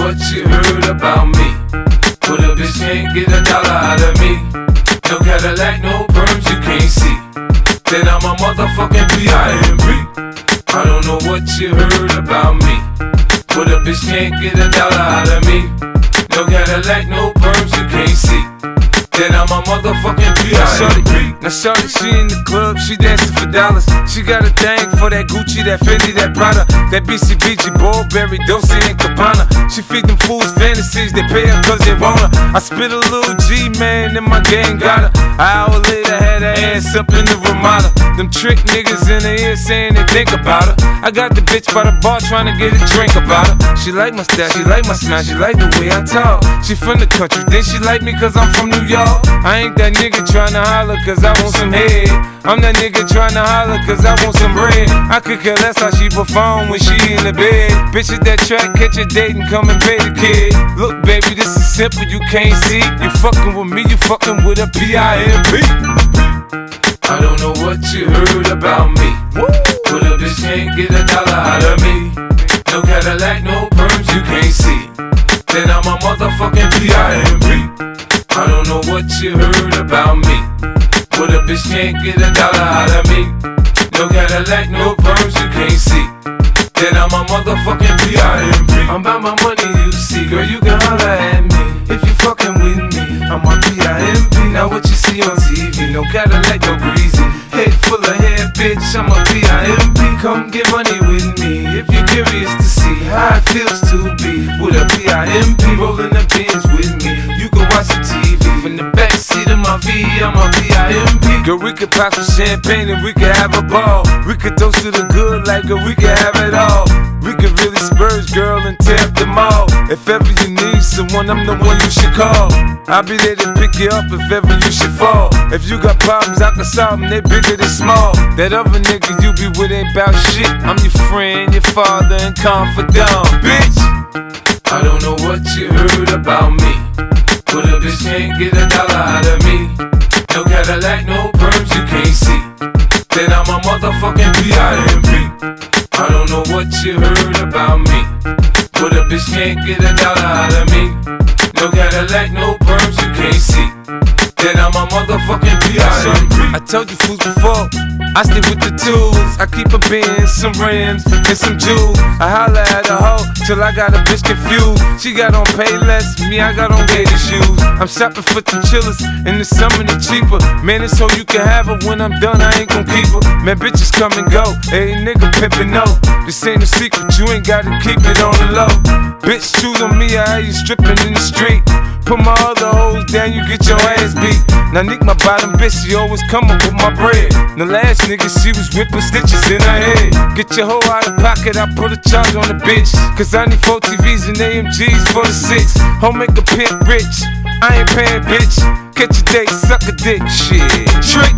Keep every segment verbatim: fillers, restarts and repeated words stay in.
what you heard about me, but a bitch can't get a dollar out of me. No Cadillac, no perms you can't see, then I'm a motherfucking P I M P. I don't know what you heard about me, but a bitch can't get a dollar out of me. No Cadillac, no perms you can't see, then I'm a motherfucking P I M P. Now shorty, she in the club, she dancing for dollars. She got a thing for that Gucci, that Fendi, that Prada, that B C B G, Burberry, Dolce and Gabbana. She feed them fools fantasies, they pay her cause they want her. I spit a little G, man, and my gang got her. An hour later, had her ass up in the Ramada. Them trick niggas in the ear saying they think about her. I got the bitch by the bar trying to get a drink about her. She like my style, she like my smile, she like the way I talk. She from the country, then she like me cause I'm from New York. I ain't that nigga tryna holler cause I want some head. I'm that nigga tryna holler cause I want some bread. I could care less how she perform when she in the bed. Bitch at that track, catch a date and come and pay the kid. Look baby, this is simple, you can't see. You fucking with me, you fucking with a P I M P. I don't know what you heard about me, but a bitch can't get a dollar out of me. No Cadillac, no perms you can't see, then I'm a motherfucking P I M P. I don't know what you heard about me, but a bitch can't get a dollar out of me. No Cadillac, no perms you can't see, then I'm a motherfucking P I M P. I'm about my money, you see, girl, you can holler at me if you fucking with me. I'm a P I M P. Now what you see on T V, no Cadillac, no greasy, head full of hair, bitch, I'm a P I M P. Come get money with me if you're curious to see how it feels to be with a P I M P. Rolling the bins with me, you can watch some T V from the backseat of my V, I'm a P I M P. Girl, we could pop some champagne and we could have a ball. We could toast to the good like girl, we could have it all. We could really spurge, girl, and tear up the mall. If ever you need someone, I'm the one you should call. I'll be there to pick you up if ever you should fall. If you got problems, I can solve them, they bigger than small. That other nigga you be with ain't bout shit. I'm your friend, your father, and confidant, bitch. I don't know what you heard about me, but a bitch can't get a dollar out of me. No Cadillac, no perms you can't see, then I'm a motherfucking P I M P. I don't know what you heard about me, but a bitch can't get a dollar out of me. No Cadillac, no perms you can't see, then I'm a motherfucking P I M P. I told you fools before, I stay with the tools. I keep a Benz, some rims, and some jewels. I holla at a hoe till I got a bitch confused. She got on Payless, me I got on gator shoes. I'm shopping for the chillers, in the summer they cheaper. Man, it's so you can have her, when I'm done I ain't gon' keep her. Man, bitches come and go, hey nigga pimpin' no. This ain't a secret, you ain't gotta keep it on the low. Bitch, choose on me, I hear you stripping in the street. Put my other hoes down, you get your ass beat. Now Nick, my bottom bitch, she always come up with my bread. The last nigga, she was whipping stitches in her head. Get your hoe out of pocket, I put a charge on the bitch. Cause I need four T Vs and A M Gs for the six. Home make a pimp rich, I ain't paying bitch. Catch a date, suck a dick, shit, trick.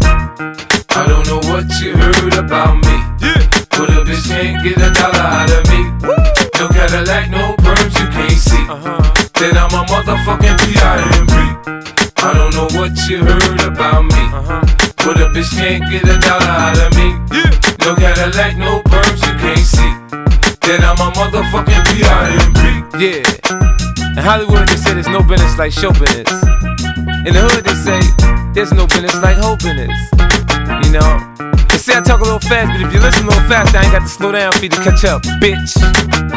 I don't know what you heard about me, Yeah. but a bitch can't get a dollar out of me. Woo. No Cadillac, no perms you can't see, Uh-huh. then I'm a motherfucking P I M P. I don't know what you heard about me, Uh-huh. but a bitch can't get a dollar out of me. Yeah. No Cadillac, no perms you can't see, then I'm a motherfucking P I M P. Yeah. In Hollywood they say there's no business like show business. In the hood they say there's no business like hoe business. You know? They say I talk a little fast, but if you listen a little fast, I ain't got to slow down for you to catch up, bitch.